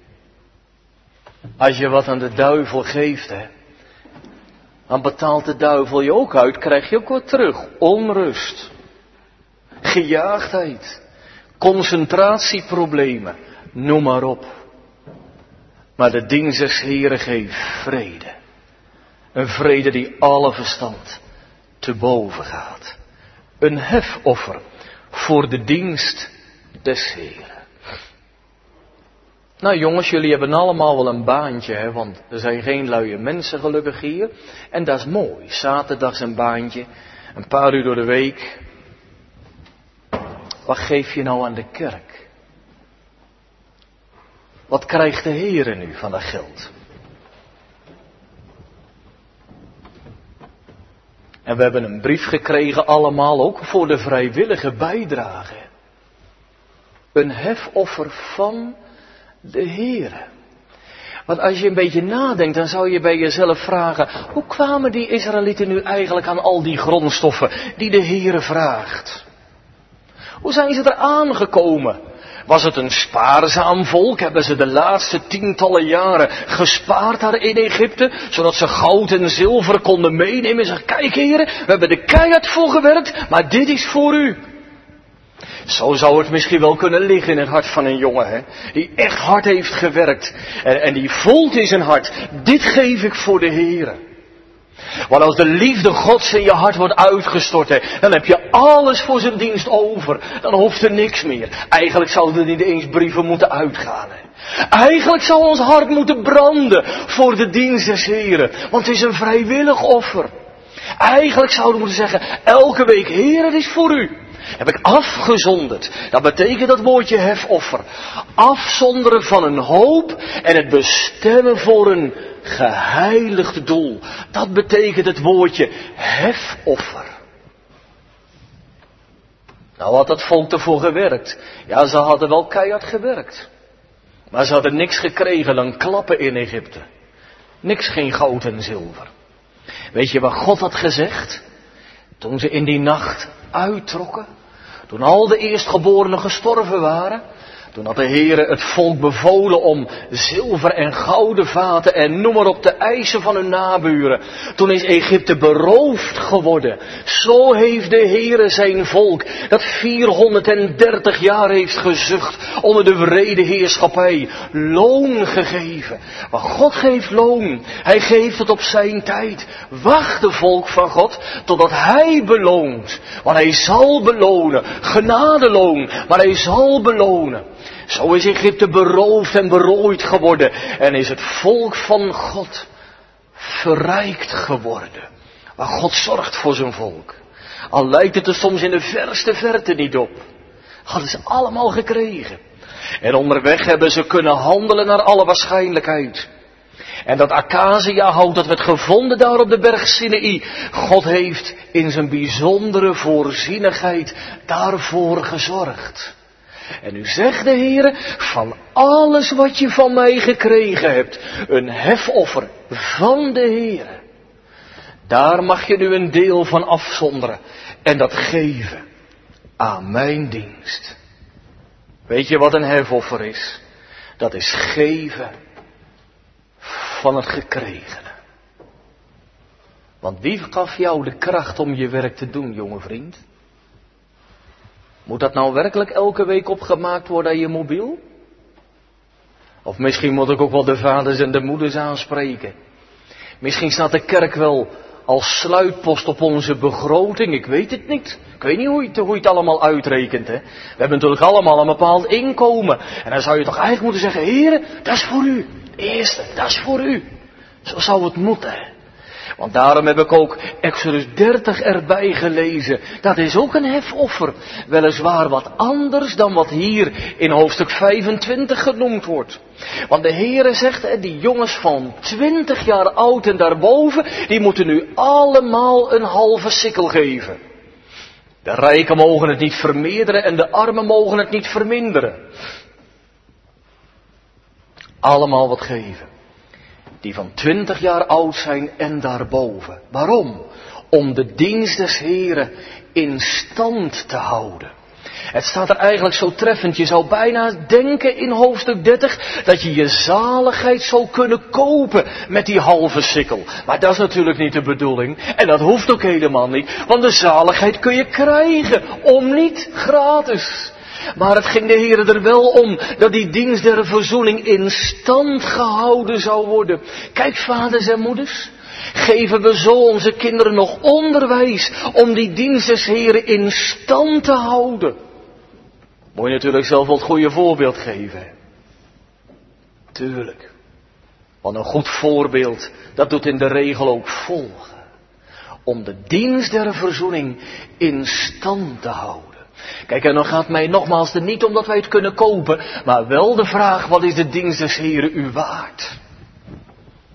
als je wat aan de duivel geeft, hè, dan betaalt de duivel je ook uit, krijg je ook wat terug. Onrust, gejaagdheid, concentratieproblemen, noem maar op. Maar de dienst des Heren geeft vrede. Een vrede die alle verstand te boven gaat. Een hefoffer voor de dienst des Heren. Nou jongens, jullie hebben allemaal wel een baantje, hè, want er zijn geen luie mensen gelukkig hier. En dat is mooi, zaterdags een baantje, een paar uur door de week. Wat geef je nou aan de kerk? Wat krijgt de Heere nu van dat geld? En we hebben een brief gekregen allemaal ook voor de vrijwillige bijdrage. Een hefoffer van de Heere. Want als je een beetje nadenkt, dan zou je bij jezelf vragen, hoe kwamen die Israëlieten nu eigenlijk aan al die grondstoffen die de Heere vraagt? Hoe zijn ze er aangekomen? Was het een spaarzaam volk? Hebben ze de laatste tientallen jaren gespaard daar in Egypte, zodat ze goud en zilver konden meenemen en zeggen, kijk heren, we hebben er keihard voor gewerkt, maar dit is voor u. Zo zou het misschien wel kunnen liggen in het hart van een jongen, hè, die echt hard heeft gewerkt en die voelt in zijn hart, dit geef ik voor de Heere. Want als de liefde Gods in je hart wordt uitgestort, hè, dan heb je alles voor zijn dienst over. Dan hoeft er niks meer. Eigenlijk zouden er niet eens brieven moeten uitgaan. Hè. Eigenlijk zou ons hart moeten branden voor de dienst des Heren. Want het is een vrijwillig offer. Eigenlijk zouden we moeten zeggen, elke week, Heer, het is voor u. Heb ik afgezonderd. Dat betekent dat woordje hefoffer. Afzonderen van een hoop en het bestemmen voor een geheiligd doel. Dat betekent het woordje hefoffer. Nou had dat volk ervoor gewerkt. Ja, ze hadden wel keihard gewerkt. Maar ze hadden niks gekregen dan klappen in Egypte. Niks, geen goud en zilver. Weet je wat God had gezegd? Toen ze in die nacht uittrokken. Toen al de eerstgeborenen gestorven waren. Toen had de Heere het volk bevolen om zilver en gouden vaten en noem maar op te eisen van hun naburen. Toen is Egypte beroofd geworden. Zo heeft de Heere zijn volk, dat 430 jaar heeft gezucht onder de wrede heerschappij, loon gegeven. Maar God geeft loon. Hij geeft het op zijn tijd. Wacht de volk van God totdat hij beloont. Want hij zal belonen. Genadeloon. Maar hij zal belonen. Zo is Egypte beroofd en berooid geworden en is het volk van God verrijkt geworden. Maar God zorgt voor zijn volk. Al lijkt het er soms in de verste verte niet op. Hadden ze allemaal gekregen. En onderweg hebben ze kunnen handelen naar alle waarschijnlijkheid. En dat acaciahout dat werd gevonden daar op de berg Sinaï. God heeft in zijn bijzondere voorzienigheid daarvoor gezorgd. En nu zegt de Heere, van alles wat je van mij gekregen hebt, een hefoffer van de Heere. Daar mag je nu een deel van afzonderen en dat geven aan mijn dienst. Weet je wat een hefoffer is? Dat is geven van het gekregene. Want wie gaf jou de kracht om je werk te doen, jonge vriend? Moet dat nou werkelijk elke week opgemaakt worden aan je mobiel? Of misschien moet ik ook wel de vaders en de moeders aanspreken. Misschien staat de kerk wel als sluitpost op onze begroting. Ik weet het niet. Ik weet niet hoe je het allemaal uitrekent. Hè? We hebben natuurlijk allemaal een bepaald inkomen. En dan zou je toch eigenlijk moeten zeggen, Heere, dat is voor u. De eerste, dat is voor u. Zo zou het moeten. Want daarom heb ik ook Exodus 30 erbij gelezen. Dat is ook een hefoffer. Weliswaar wat anders dan wat hier in hoofdstuk 25 genoemd wordt. Want de Heere zegt, die jongens van 20 jaar oud en daarboven, die moeten nu allemaal een halve sikkel geven. De rijken mogen het niet vermeerderen en de armen mogen het niet verminderen. Allemaal wat geven. Die van 20 jaar oud zijn en daarboven. Waarom? Om de dienst des Heren in stand te houden. Het staat er eigenlijk zo treffend. Je zou bijna denken in hoofdstuk 30 dat je je zaligheid zou kunnen kopen met die halve sikkel. Maar dat is natuurlijk niet de bedoeling. En dat hoeft ook helemaal niet. Want de zaligheid kun je krijgen. Om niet gratis. Maar het ging de Heere er wel om dat die dienst der verzoening in stand gehouden zou worden. Kijk, vaders en moeders, geven we zo onze kinderen nog onderwijs om die dienst des Heeren in stand te houden. Moet je natuurlijk zelf wel het goede voorbeeld geven. Tuurlijk. Want een goed voorbeeld, dat doet in de regel ook volgen. Om de dienst der verzoening in stand te houden. Kijk, en dan gaat mij nogmaals er niet om dat wij het kunnen kopen, maar wel de vraag, wat is de dienst des Heren u waard?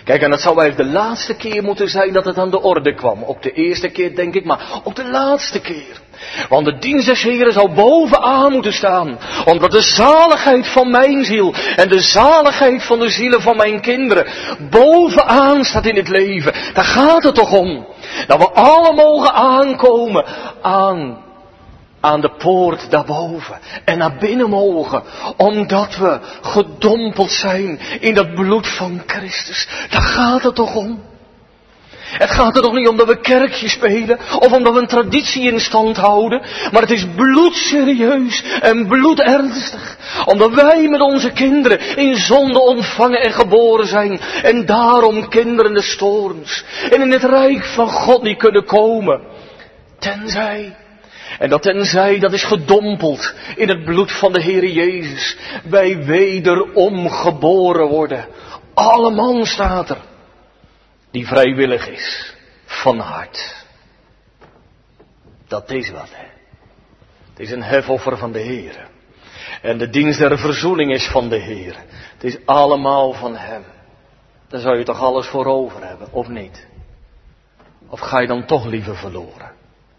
Kijk, en dat zou eigenlijk de laatste keer moeten zijn dat het aan de orde kwam. Ook de eerste keer denk ik, maar ook de laatste keer. Want de dienst des Heren zou bovenaan moeten staan. Omdat de zaligheid van mijn ziel en de zaligheid van de zielen van mijn kinderen bovenaan staat in het leven. Daar gaat het toch om. Dat we alle mogen aankomen aan de poort daarboven. En naar binnen mogen. Omdat we gedompeld zijn in dat bloed van Christus. Daar gaat het toch om. Het gaat er toch niet om dat we kerkje spelen. Of omdat we een traditie in stand houden. Maar het is bloedserieus en bloedernstig. Omdat wij met onze kinderen in zonde ontvangen en geboren zijn. En daarom kinderen des toorns. En in het rijk van God niet kunnen komen. Tenzij. En dat tenzij, dat is gedompeld in het bloed van de Heere Jezus. Wij wederom geboren worden. Alle man staat er. Die vrijwillig is. Van hart. Dat is wat, hè. Het is een hefoffer van de Heere. En de dienst der verzoening is van de Heere. Het is allemaal van Hem. Daar zou je toch alles voor over hebben, of niet? Of ga je dan toch liever verloren?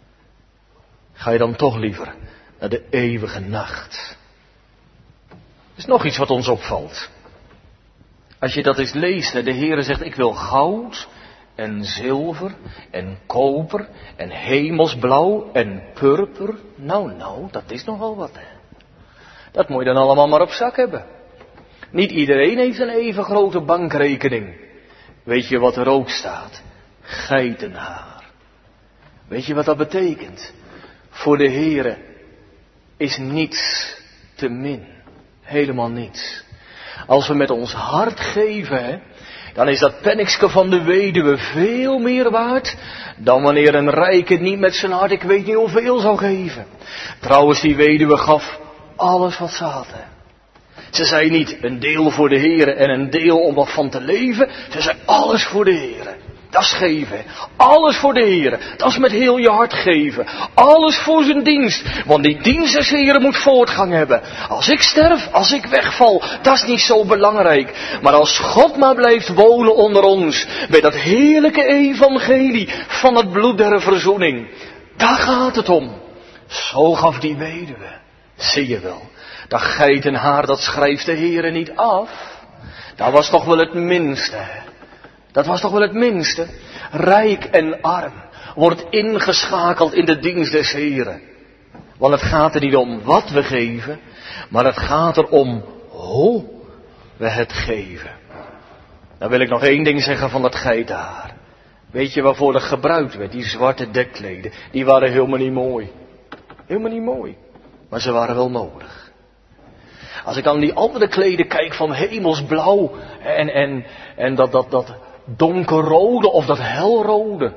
Ga je dan toch liever naar de eeuwige nacht? Er is nog iets wat ons opvalt. Als je dat eens leest, de Heere zegt, ik wil goud en zilver en koper en hemelsblauw en purper. Nou, dat is nogal wat, hè. Dat moet je dan allemaal maar op zak hebben. Niet iedereen heeft een even grote bankrekening. Weet je wat er ook staat? Geitenhaar. Weet je wat dat betekent? Voor de Heere is niets te min. Helemaal niets. Als we met ons hart geven, hè, dan is dat pennikske van de weduwe veel meer waard dan wanneer een rijke niet met zijn hart, ik weet niet hoeveel, zou geven. Trouwens, die weduwe gaf alles wat ze had. Hè. Ze zei niet een deel voor de Heere en een deel om wat van te leven. Ze zei alles voor de Heere. Dat is geven. Alles voor de Heere. Dat is met heel je hart geven. Alles voor zijn dienst. Want die dienst des Heeren moet voortgang hebben. Als ik sterf, als ik wegval, dat is niet zo belangrijk. Maar als God maar blijft wonen onder ons, bij dat heerlijke evangelie van het bloed der verzoening. Daar gaat het om. Zo gaf die weduwe. Zie je wel. Dat geitenhaar, dat schrijft de Heere niet af. Dat was toch wel het minste. Dat was toch wel het minste. Rijk en arm wordt ingeschakeld in de dienst des Heren. Want het gaat er niet om wat we geven, maar het gaat er om hoe we het geven. Dan wil ik nog één ding zeggen van dat geitenhaar. Weet je waarvoor dat gebruikt werd? Die zwarte dekkleden, die waren helemaal niet mooi. Helemaal niet mooi. Maar ze waren wel nodig. Als ik aan die andere kleden kijk van hemelsblauw en dat donkerrode of dat helrode.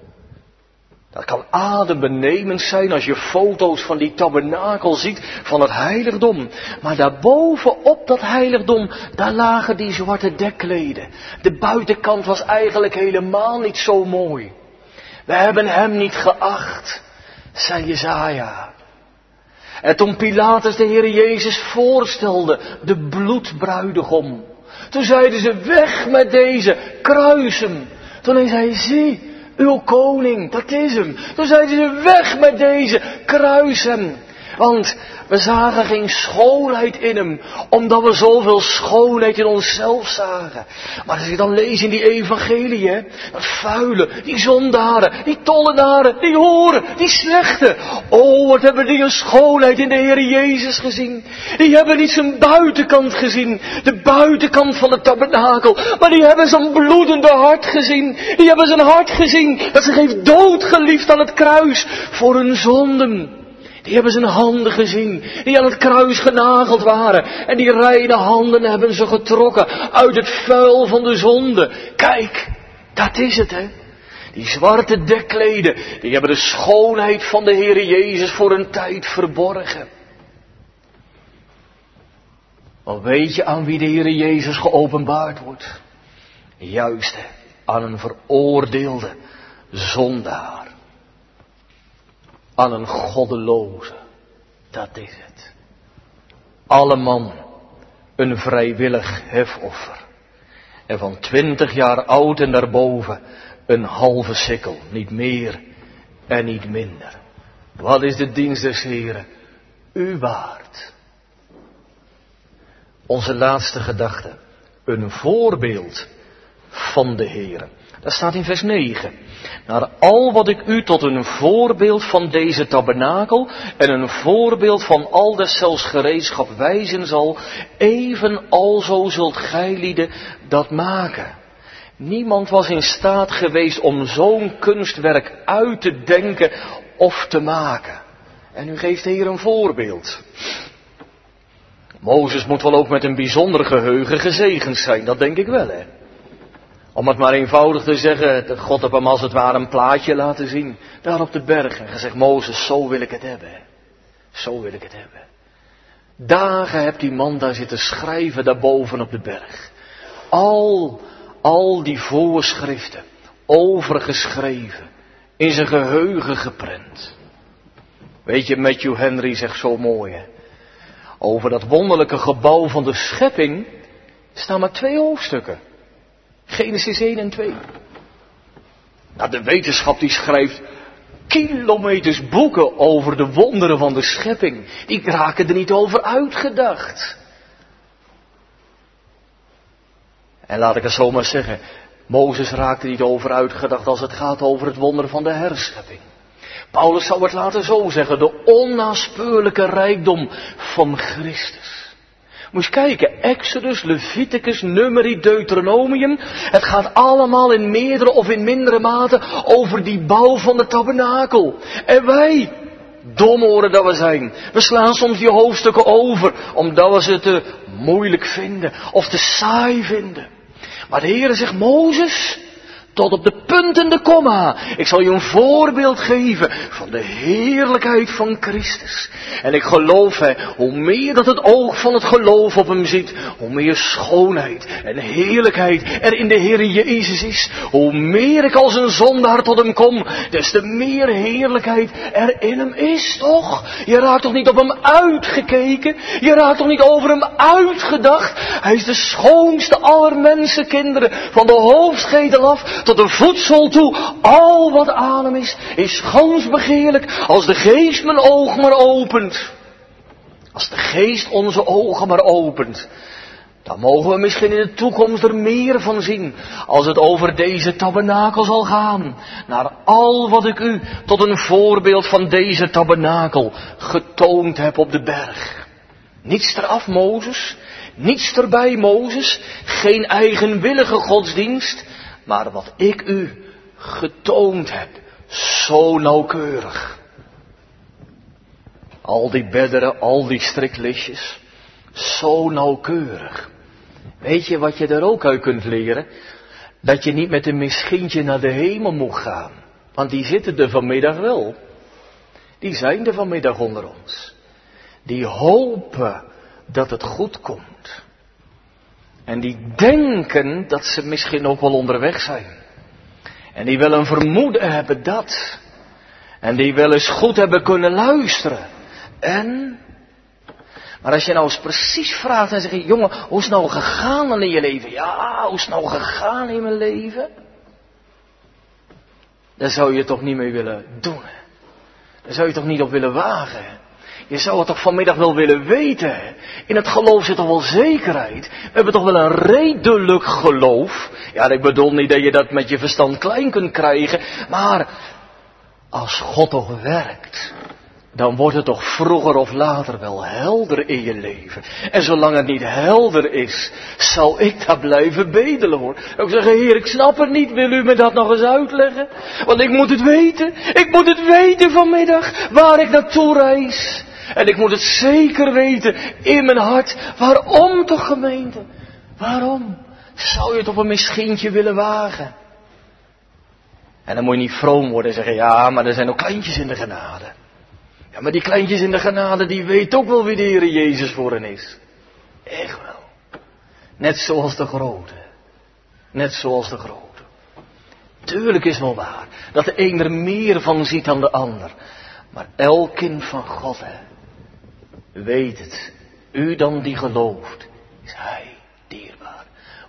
Dat kan adembenemend zijn als je foto's van die tabernakel ziet van het heiligdom. Maar daarboven op dat heiligdom, daar lagen die zwarte dekkleden. De buitenkant was eigenlijk helemaal niet zo mooi. We hebben hem niet geacht, zei Jesaja. En toen Pilatus de Heer Jezus voorstelde, de bloedbruidegom. Toen zeiden ze, weg met deze, kruis hem. Toen zei hij, zie, uw koning, dat is hem. Toen zeiden ze, weg met deze, kruis hem. Want we zagen geen schoonheid in hem, omdat we zoveel schoonheid in onszelf zagen. Maar als je dan leest in die evangelie, hè, dat vuile, die zondaren, die tollenaren, die horen, die slechte. Oh, wat hebben die een schoonheid in de Heer Jezus gezien. Die hebben niet zijn buitenkant gezien, de buitenkant van het tabernakel. Maar die hebben zijn bloedende hart gezien. Die hebben zijn hart gezien, dat zich heeft doodgeliefd aan het kruis voor hun zonden. Die hebben zijn handen gezien, die aan het kruis genageld waren. En die reine handen hebben ze getrokken uit het vuil van de zonde. Kijk, dat is het, hè. Die zwarte dekkleden, die hebben de schoonheid van de Heere Jezus voor een tijd verborgen. Maar weet je aan wie de Heere Jezus geopenbaard wordt? Juist, hè, aan een veroordeelde zondaar. Aan een goddeloze. Dat is het. Alle man een vrijwillig hefoffer. En van 20 jaar oud en daarboven een halve sikkel, niet meer en niet minder. Wat is de dienst des Heren u waard? Onze laatste gedachte, een voorbeeld van de Heren. Dat staat in vers 9. Naar al wat ik u tot een voorbeeld van deze tabernakel en een voorbeeld van al deszelfs gereedschap wijzen zal, even alzo zult gijlieden dat maken. Niemand was in staat geweest om zo'n kunstwerk uit te denken of te maken. En u geeft de Heer een voorbeeld. Mozes moet wel ook met een bijzonder geheugen gezegend zijn, dat denk ik wel, hè. Om het maar eenvoudig te zeggen, God heeft hem als het ware een plaatje laten zien, daar op de berg. En gezegd, Mozes, zo wil ik het hebben. Zo wil ik het hebben. Dagen heeft die man daar zitten schrijven, daarboven op de berg. Al die voorschriften, overgeschreven, in zijn geheugen geprent. Weet je, Matthew Henry zegt zo mooi, hè? Over dat wonderlijke gebouw van de schepping staan maar 2 hoofdstukken. Genesis 1 en 2. Nou, de wetenschap die schrijft kilometers boeken over de wonderen van de schepping. Die raken er niet over uitgedacht. En laat ik het zomaar zeggen, Mozes raakt er niet over uitgedacht als het gaat over het wonder van de herschepping. Paulus zou het later zo zeggen, de onnaspeurlijke rijkdom van Christus. Moet je kijken, Exodus, Leviticus, Numeri, Deuteronomium. Het gaat allemaal in meerdere of in mindere mate over die bouw van de tabernakel. En wij, domoren dat we zijn, we slaan soms die hoofdstukken over, omdat we ze te moeilijk vinden of te saai vinden. Maar de Heere zegt, Mozes, tot op de punt en de komma. Ik zal je een voorbeeld geven van de heerlijkheid van Christus. En ik geloof, hoe meer dat het oog van het geloof op hem ziet, hoe meer schoonheid en heerlijkheid er in de Heer Jezus is. Hoe meer ik als een zondaar tot hem kom, des te meer heerlijkheid er in hem is, toch? Je raakt toch niet op hem uitgekeken? Je raakt toch niet over hem uitgedacht? Hij is de schoonste aller mensenkinderen, van de hoofdschedel af tot de voedsel toe. Al wat aan hem is gans begeerlijk, als de geest mijn oog maar opent. Als de geest onze ogen maar opent, dan mogen we misschien in de toekomst er meer van zien, als het over deze tabernakel zal gaan. Naar al wat ik u tot een voorbeeld van deze tabernakel getoond heb op de berg. Niets eraf, Mozes. Niets erbij, Mozes. Geen eigenwillige godsdienst. Maar wat ik u getoond heb, zo nauwkeurig. Al die bedderen, al die striklistjes, zo nauwkeurig. Weet je wat je er ook uit kunt leren? Dat je niet met een mischientje naar de hemel moet gaan. Want die zitten er vanmiddag wel. Die zijn er vanmiddag onder ons. Die hopen dat het goed komt. En die denken dat ze misschien ook wel onderweg zijn. En die wel een vermoeden hebben dat. En die wel eens goed hebben kunnen luisteren. Maar als je nou eens precies vraagt en zegt, jongen, hoe is het nou gegaan in je leven? Ja, hoe is het nou gegaan in mijn leven? Daar zou je toch niet mee willen doen. Hè? Daar zou je toch niet op willen wagen. Hè? Je zou het toch vanmiddag wel willen weten. Hè? In het geloof zit toch wel zekerheid. We hebben toch wel een redelijk geloof. Ja, ik bedoel niet dat je dat met je verstand klein kunt krijgen. Maar als God toch werkt, dan wordt het toch vroeger of later wel helder in je leven. En zolang het niet helder is, zal ik daar blijven bedelen, hoor. Ik zeggen, Heer, ik snap het niet, wil u me dat nog eens uitleggen? Want ik moet het weten. Ik moet het weten vanmiddag, waar ik naartoe reis. En ik moet het zeker weten in mijn hart. Waarom toch, gemeente? Waarom? Zou je het op een mischientje willen wagen? En dan moet je niet vroom worden en zeggen, ja, maar er zijn ook kleintjes in de genade. Ja, maar die kleintjes in de genade, die weet ook wel wie de Heer Jezus voor hen is. Echt wel. Net zoals de grote. Net zoals de grote. Tuurlijk is wel waar, dat de een er meer van ziet dan de ander. Maar elk kind van God, weet het. U dan die gelooft, is Hij dierbaar.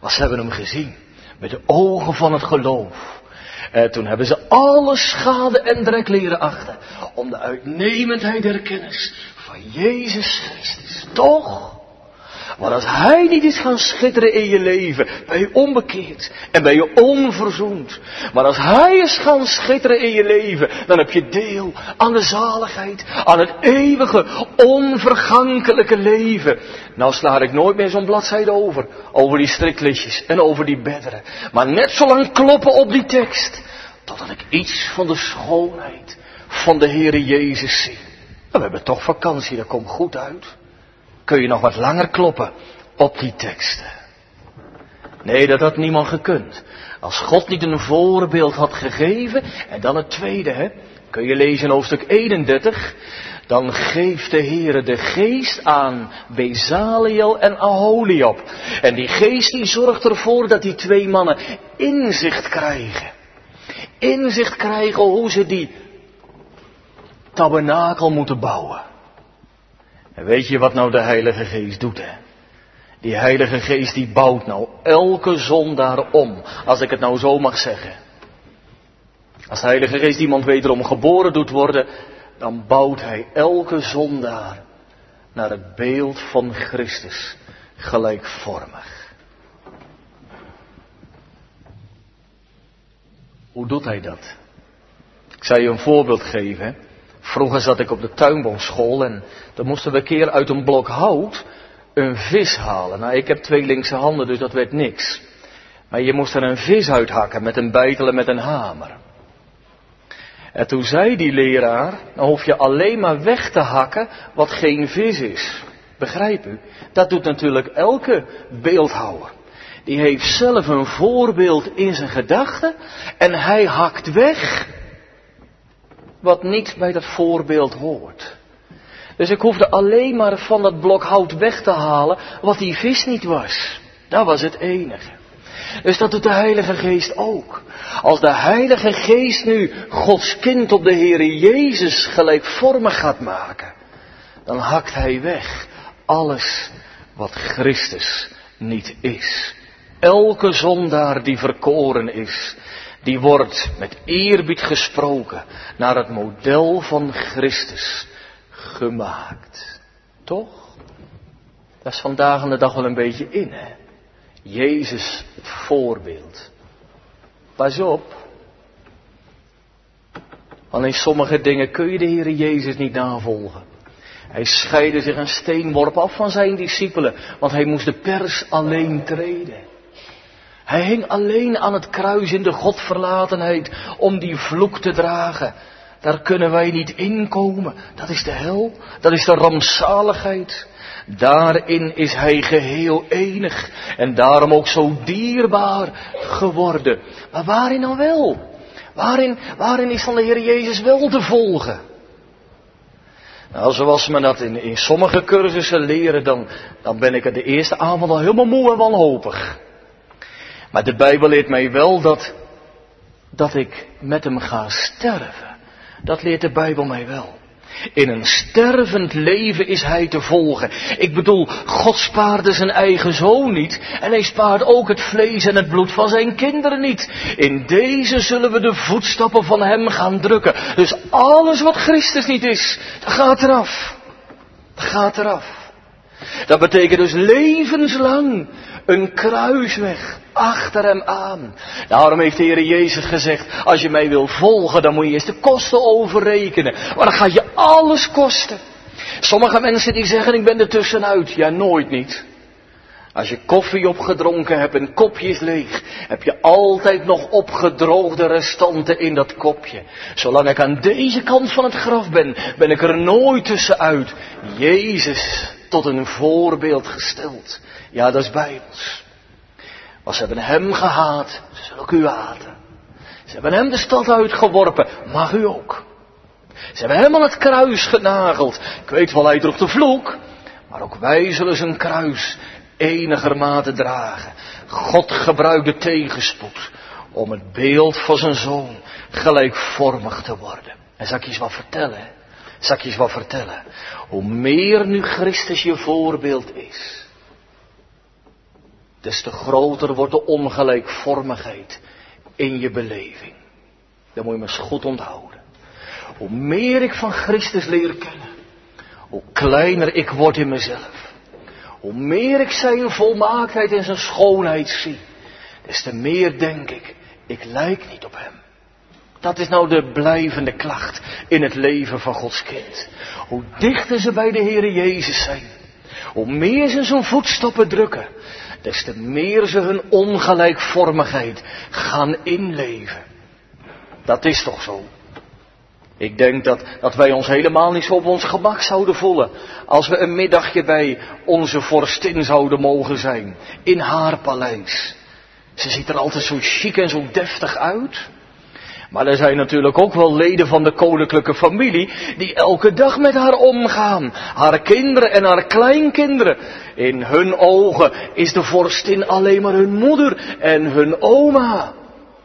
Maar ze hebben hem gezien. Met de ogen van het geloof. En toen hebben ze alle schade en drek leren achten. Om de uitnemendheid der kennis van Jezus Christus. Toch? Maar als Hij niet is gaan schitteren in je leven, ben je onbekeerd en ben je onverzoend. Maar als Hij is gaan schitteren in je leven, dan heb je deel aan de zaligheid, aan het eeuwige, onvergankelijke leven. Nou sla ik nooit meer zo'n bladzijde over die striklistjes en over die bedderen. Maar net zo lang kloppen op die tekst, totdat ik iets van de schoonheid van de Heere Jezus zie. En we hebben toch vakantie, dat komt goed uit. Kun je nog wat langer kloppen op die teksten? Nee, dat had niemand gekund. Als God niet een voorbeeld had gegeven, en dan het tweede, kun je lezen in hoofdstuk 31, dan geeft de Heere de geest aan Bezaliel en Aholiab. En die geest die zorgt ervoor dat die twee mannen inzicht krijgen. Inzicht krijgen hoe ze die tabernakel moeten bouwen. En weet je wat nou de Heilige Geest doet, hè? Die Heilige Geest die bouwt nou elke zondaar om. Als ik het nou zo mag zeggen. Als de Heilige Geest iemand wederom geboren doet worden, dan bouwt Hij elke zondaar naar het beeld van Christus gelijkvormig. Hoe doet Hij dat? Ik zal je een voorbeeld geven, hè? Vroeger zat ik op de tuinbouwschool en dan moesten we een keer uit een blok hout een vis halen. Nou, ik heb 2 linkse handen, dus dat werd niks. Maar je moest er een vis uithakken met een beitel en met een hamer. En toen zei die leraar, dan hoef je alleen maar weg te hakken wat geen vis is. Begrijp u? Dat doet natuurlijk elke beeldhouwer. Die heeft zelf een voorbeeld in zijn gedachten en hij hakt weg wat niet bij dat voorbeeld hoort. Dus ik hoefde alleen maar van dat blok hout weg te halen wat die vis niet was. Dat was het enige. Dus dat doet de Heilige Geest ook. Als de Heilige Geest nu Gods kind op de Heere Jezus gelijkvormig gaat maken, dan hakt Hij weg alles wat Christus niet is. Elke zondaar die verkoren is, die wordt met eerbied gesproken naar het model van Christus gemaakt. Toch? Dat is vandaag aan de dag wel een beetje in, hè? Jezus het voorbeeld. Pas op. Want in sommige dingen kun je de Heere Jezus niet navolgen. Hij scheidde zich een steenworp af van zijn discipelen, want hij moest de pers alleen treden. Hij hing alleen aan het kruis in de godverlatenheid om die vloek te dragen. Daar kunnen wij niet inkomen. Dat is de hel, dat is de rampzaligheid. Daarin is Hij geheel enig en daarom ook zo dierbaar geworden. Maar waarin dan wel? Waarin is van de Heer Jezus wel te volgen? Nou, zoals men dat in sommige cursussen leren, dan ben ik er de eerste avond al helemaal moe en wanhopig. Maar de Bijbel leert mij wel dat ik met Hem ga sterven. Dat leert de Bijbel mij wel. In een stervend leven is Hij te volgen. Ik bedoel, God spaarde zijn eigen zoon niet. En Hij spaart ook het vlees en het bloed van zijn kinderen niet. In deze zullen we de voetstappen van Hem gaan drukken. Dus alles wat Christus niet is, dat gaat eraf. Dat gaat eraf. Dat betekent dus levenslang een kruisweg achter Hem aan. Daarom heeft de Heer Jezus gezegd, als je mij wil volgen, dan moet je eerst de kosten overrekenen. Maar dan gaat je alles kosten. Sommige mensen die zeggen, ik ben er tussenuit. Ja, nooit niet. Als je koffie opgedronken hebt en kopje is leeg, heb je altijd nog opgedroogde restanten in dat kopje. Zolang ik aan deze kant van het graf ben, ben ik er nooit tussenuit. Jezus tot een voorbeeld gesteld. Ja, dat is Bijbels. Maar ze hebben Hem gehaat, ze zullen ook u haten. Ze hebben Hem de stad uitgeworpen, mag u ook. Ze hebben Hem aan het kruis genageld. Ik weet wel, Hij droeg de vloek, maar ook wij zullen zijn kruis enigermate dragen. God gebruikt de tegenspoed om het beeld van zijn zoon gelijkvormig te worden. En zal ik je eens wat vertellen? Hoe meer nu Christus je voorbeeld is, des te groter wordt de ongelijkvormigheid in je beleving. Dat moet je maar eens goed onthouden. Hoe meer ik van Christus leer kennen, hoe kleiner ik word in mezelf. Hoe meer ik zijn volmaaktheid en zijn schoonheid zie, des te meer denk ik lijk niet op hem. Dat is nou de blijvende klacht in het leven van Gods kind. Hoe dichter ze bij de Heere Jezus zijn, hoe meer ze zijn voetstappen drukken, des te meer ze hun ongelijkvormigheid gaan inleven. Dat is toch zo? Ik denk dat wij ons helemaal niet zo op ons gemak zouden voelen als we een middagje bij onze vorstin zouden mogen zijn, in haar paleis. Ze ziet er altijd zo chic en zo deftig uit. Maar er zijn natuurlijk ook wel leden van de koninklijke familie die elke dag met haar omgaan. Haar kinderen en haar kleinkinderen. In hun ogen is de vorstin alleen maar hun moeder en hun oma.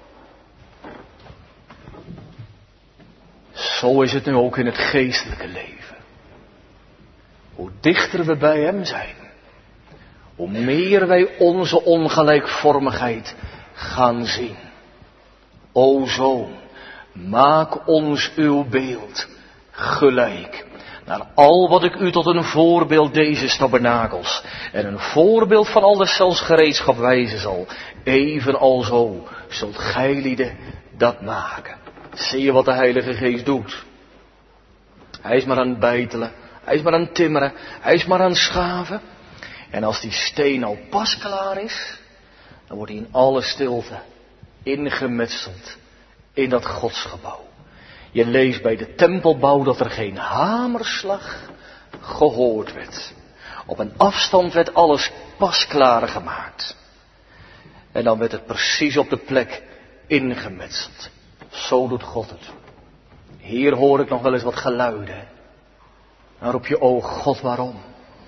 Zo is het nu ook in het geestelijke leven. Hoe dichter we bij hem zijn, hoe meer wij onze ongelijkvormigheid gaan zien. O Zoon, maak ons uw beeld gelijk, naar al wat ik u tot een voorbeeld deze tabernakels en een voorbeeld van al deszelfs gereedschap wijzen zal, evenalzo zult gijlieden dat maken. Zie je wat de Heilige Geest doet? Hij is maar aan het beitelen, hij is maar aan het timmeren, hij is maar aan het schaven. En als die steen al pas klaar is, dan wordt hij in alle stilte ingemetseld in dat godsgebouw. Je leest bij de tempelbouw dat er geen hamerslag gehoord werd. Op een afstand werd alles pasklaar gemaakt. En dan werd het precies op de plek ingemetseld. Zo doet God het. Hier hoor ik nog wel eens wat geluiden. Dan roep je, o God, waarom?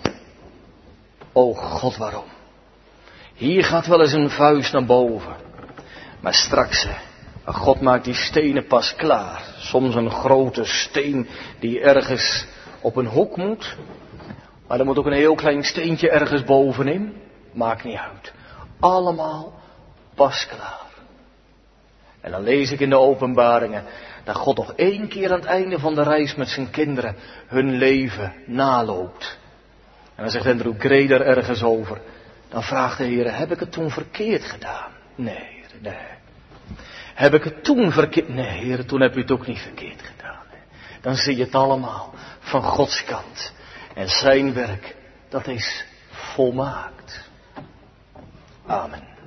O God, waarom? Hier gaat wel eens een vuist naar boven. Maar straks, God maakt die stenen pas klaar. Soms een grote steen die ergens op een hoek moet. Maar er moet ook een heel klein steentje ergens bovenin. Maakt niet uit. Allemaal pas klaar. En dan lees ik in de Openbaringen dat God nog 1 keer aan het einde van de reis met zijn kinderen hun leven naloopt. En dan zegt Andrew Gray er ergens over. Dan vraagt de Heer, heb ik het toen verkeerd gedaan? Nee. Heb ik het toen verkeerd? Nee, Heer, toen heb u het ook niet verkeerd gedaan. Dan zie je het allemaal van Gods kant. En zijn werk, dat is volmaakt. Amen.